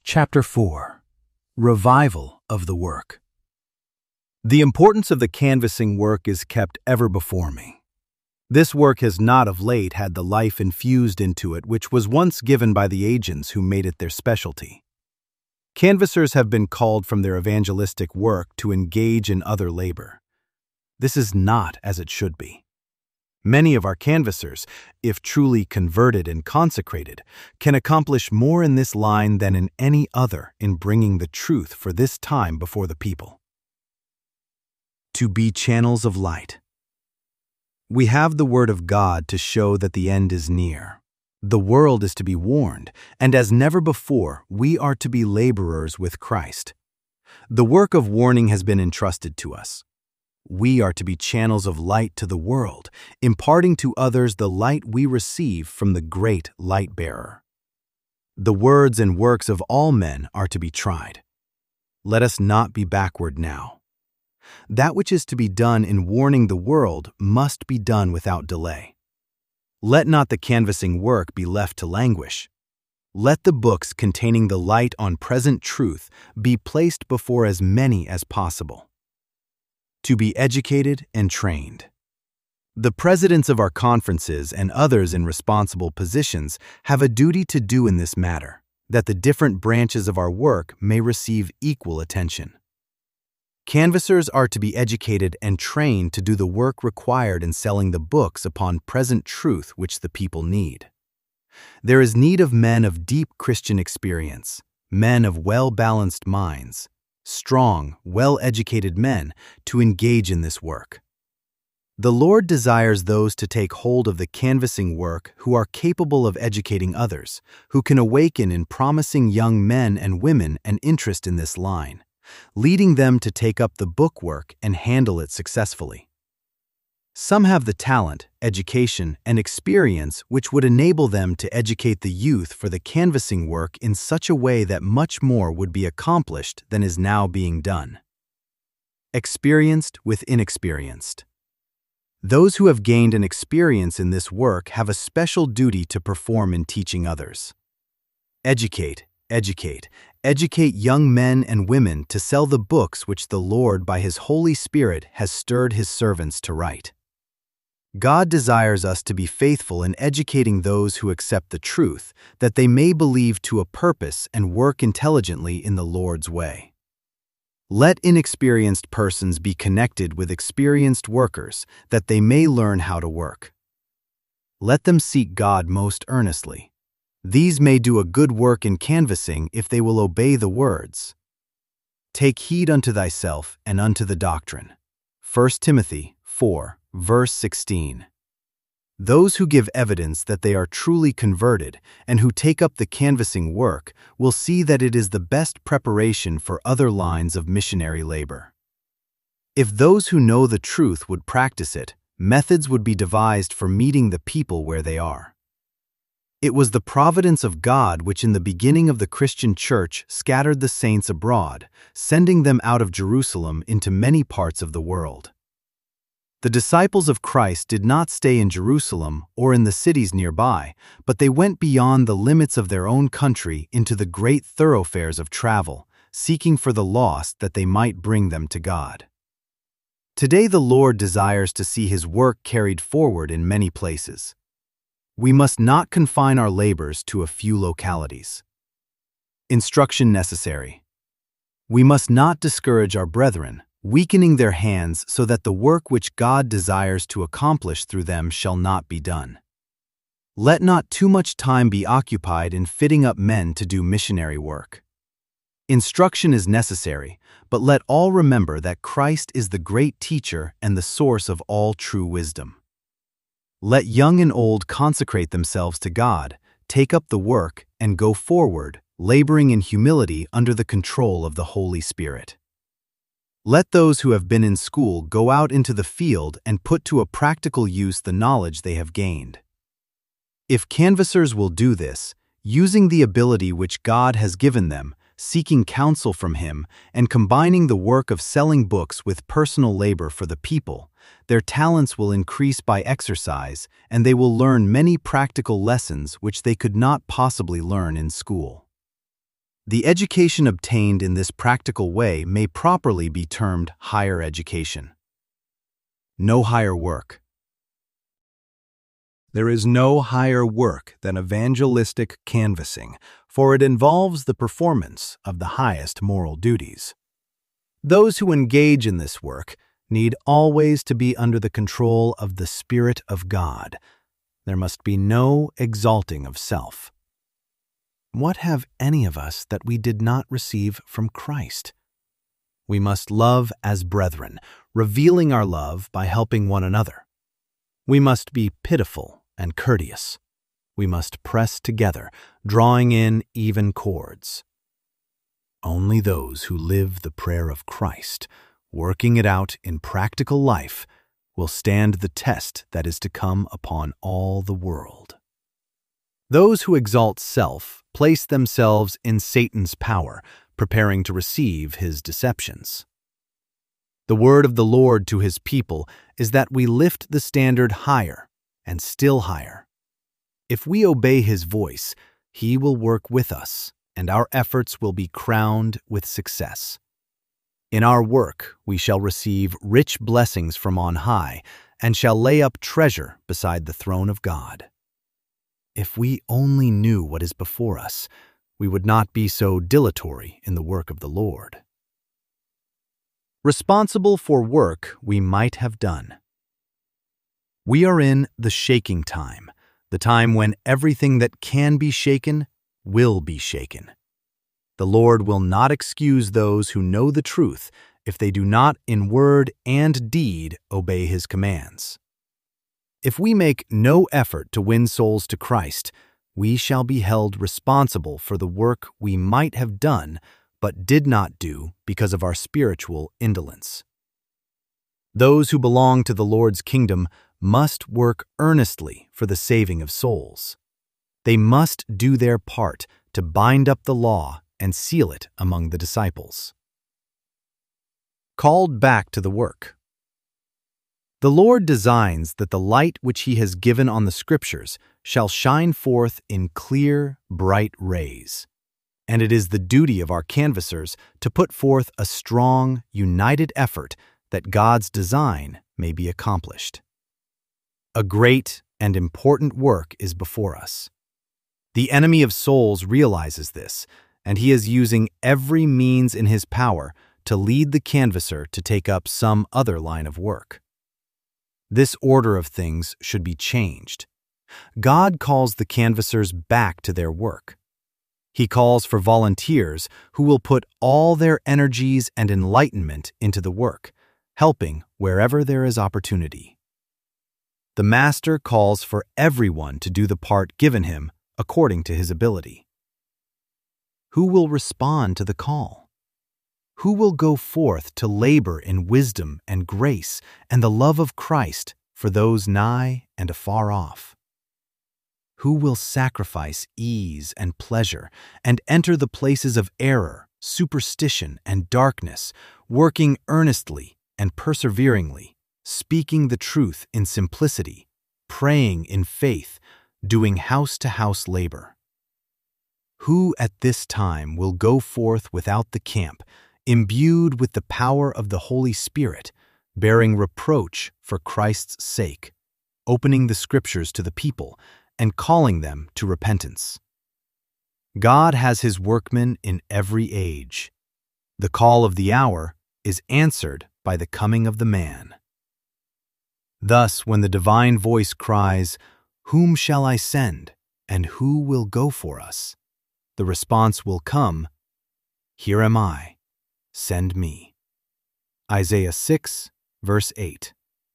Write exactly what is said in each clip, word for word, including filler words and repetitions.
Chapter four. Revival of the Work. The importance of the canvassing work is kept ever before me. This work has not of late had the life infused into it which was once given by the agents who made it their specialty. Canvassers have been called from their evangelistic work to engage in other labor. This is not as it should be. Many of our canvassers, if truly converted and consecrated, can accomplish more in this line than in any other in bringing the truth for this time before the people. To be channels of light. We have the Word of God to show that the end is near. The world is to be warned, and as never before, we are to be laborers with Christ. The work of warning has been entrusted to us. We are to be channels of light to the world, imparting to others the light we receive from the great light-bearer. The words and works of all men are to be tried. Let us not be backward now. That which is to be done in warning the world must be done without delay. Let not the canvassing work be left to languish. Let the books containing the light on present truth be placed before as many as possible. To be educated and trained. The presidents of our conferences and others in responsible positions have a duty to do in this matter, that the different branches of our work may receive equal attention. Canvassers are to be educated and trained to do the work required in selling the books upon present truth which the people need. There is need of men of deep Christian experience, men of well-balanced minds, strong, well-educated men to engage in this work. The Lord desires those to take hold of the canvassing work who are capable of educating others, who can awaken in promising young men and women an interest in this line, leading them to take up the book work and handle it successfully. Some have the talent, education, and experience which would enable them to educate the youth for the canvassing work in such a way that much more would be accomplished than is now being done. Experienced with inexperienced. Those who have gained an experience in this work have a special duty to perform in teaching others. Educate, educate, educate young men and women to sell the books which the Lord by His Holy Spirit has stirred His servants to write. God desires us to be faithful in educating those who accept the truth, that they may believe to a purpose and work intelligently in the Lord's way. Let inexperienced persons be connected with experienced workers, that they may learn how to work. Let them seek God most earnestly. These may do a good work in canvassing if they will obey the words. Take heed unto thyself and unto the doctrine. First Timothy four. Verse sixteen. Those who give evidence that they are truly converted and who take up the canvassing work will see that it is the best preparation for other lines of missionary labor. If those who know the truth would practice it, methods would be devised for meeting the people where they are. It was the providence of God which in the beginning of the Christian church scattered the saints abroad, sending them out of Jerusalem into many parts of the world. The disciples of Christ did not stay in Jerusalem or in the cities nearby, but they went beyond the limits of their own country into the great thoroughfares of travel, seeking for the lost that they might bring them to God. Today the Lord desires to see His work carried forward in many places. We must not confine our labors to a few localities. Instruction necessary. We must not discourage our brethren, weakening their hands so that the work which God desires to accomplish through them shall not be done. Let not too much time be occupied in fitting up men to do missionary work. Instruction is necessary, but let all remember that Christ is the great teacher and the source of all true wisdom. Let young and old consecrate themselves to God, take up the work, and go forward, laboring in humility under the control of the Holy Spirit. Let those who have been in school go out into the field and put to a practical use the knowledge they have gained. If canvassers will do this, using the ability which God has given them, seeking counsel from Him, and combining the work of selling books with personal labor for the people, their talents will increase by exercise, and they will learn many practical lessons which they could not possibly learn in school. The education obtained in this practical way may properly be termed higher education. No higher work. There is no higher work than evangelistic canvassing, for it involves the performance of the highest moral duties. Those who engage in this work need always to be under the control of the Spirit of God. There must be no exalting of self. What have any of us that we did not receive from Christ? We must love as brethren, revealing our love by helping one another. We must be pitiful and courteous. We must press together, drawing in even cords. Only those who live the prayer of Christ, working it out in practical life, will stand the test that is to come upon all the world. Those who exalt self place themselves in Satan's power, preparing to receive his deceptions. The word of the Lord to his people is that we lift the standard higher and still higher. If we obey his voice, he will work with us, and our efforts will be crowned with success. In our work, we shall receive rich blessings from on high and shall lay up treasure beside the throne of God. If we only knew what is before us, we would not be so dilatory in the work of the Lord. Responsible for work we might have done. We are in the shaking time, the time when everything that can be shaken will be shaken. The Lord will not excuse those who know the truth if they do not in word and deed obey his commands. If we make no effort to win souls to Christ, we shall be held responsible for the work we might have done but did not do because of our spiritual indolence. Those who belong to the Lord's kingdom must work earnestly for the saving of souls. They must do their part to bind up the law and seal it among the disciples. Called back to the work. The Lord designs that the light which he has given on the Scriptures shall shine forth in clear, bright rays. And it is the duty of our canvassers to put forth a strong, united effort that God's design may be accomplished. A great and important work is before us. The enemy of souls realizes this, and he is using every means in his power to lead the canvasser to take up some other line of work. This order of things should be changed. God calls the canvassers back to their work. He calls for volunteers who will put all their energies and enlightenment into the work, helping wherever there is opportunity. The Master calls for everyone to do the part given him according to his ability. Who will respond to the call? Who will go forth to labor in wisdom and grace and the love of Christ for those nigh and afar off? Who will sacrifice ease and pleasure and enter the places of error, superstition, and darkness, working earnestly and perseveringly, speaking the truth in simplicity, praying in faith, doing house-to-house labor? Who at this time will go forth without the camp, imbued with the power of the Holy Spirit, bearing reproach for Christ's sake, opening the Scriptures to the people, and calling them to repentance? God has his workmen in every age. The call of the hour is answered by the coming of the man. Thus, when the divine voice cries, "Whom shall I send, and who will go for us?" the response will come, "Here am I, send me." Isaiah six, verse eight.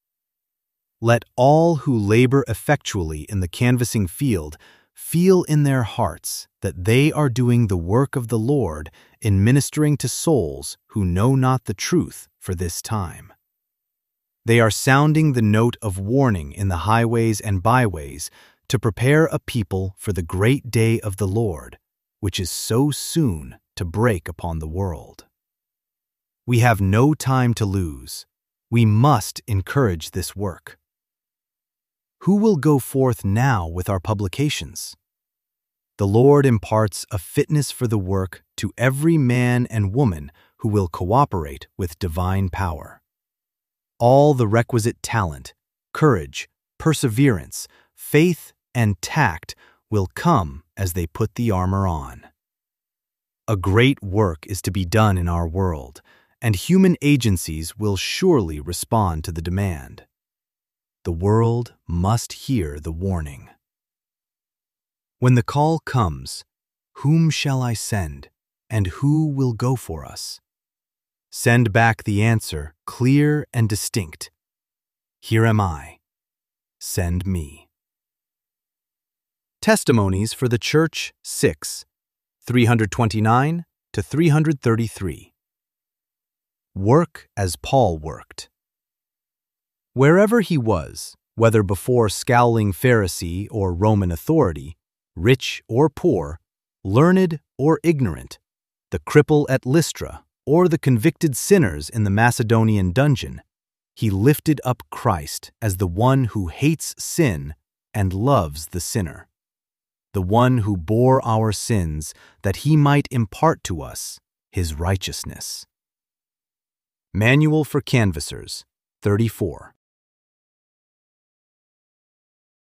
Let all who labor effectually in the canvassing field feel in their hearts that they are doing the work of the Lord in ministering to souls who know not the truth for this time. They are sounding the note of warning in the highways and byways to prepare a people for the great day of the Lord, which is so soon to break upon the world. We have no time to lose. We must encourage this work. Who will go forth now with our publications? the Lord imparts a fitness for the work to every man and woman who will cooperate with divine power. All the requisite talent, courage, perseverance, faith, and tact will come as they put the armor on. A great work is to be done in our world, and human agencies will surely respond to the demand. The world must hear the warning. When the call comes, whom shall I send, and who will go for us? Send back the answer clear and distinct. Here am I. Send me. Testimonies for the Church six, three twenty-nine to three thirty-three. Work as Paul worked. Wherever he was, whether before scowling Pharisee or Roman authority, rich or poor, learned or ignorant, the cripple at Lystra or the convicted sinners in the Macedonian dungeon, he lifted up Christ as the one who hates sin and loves the sinner, the one who bore our sins that he might impart to us his righteousness. Manual for Canvassers, thirty-four.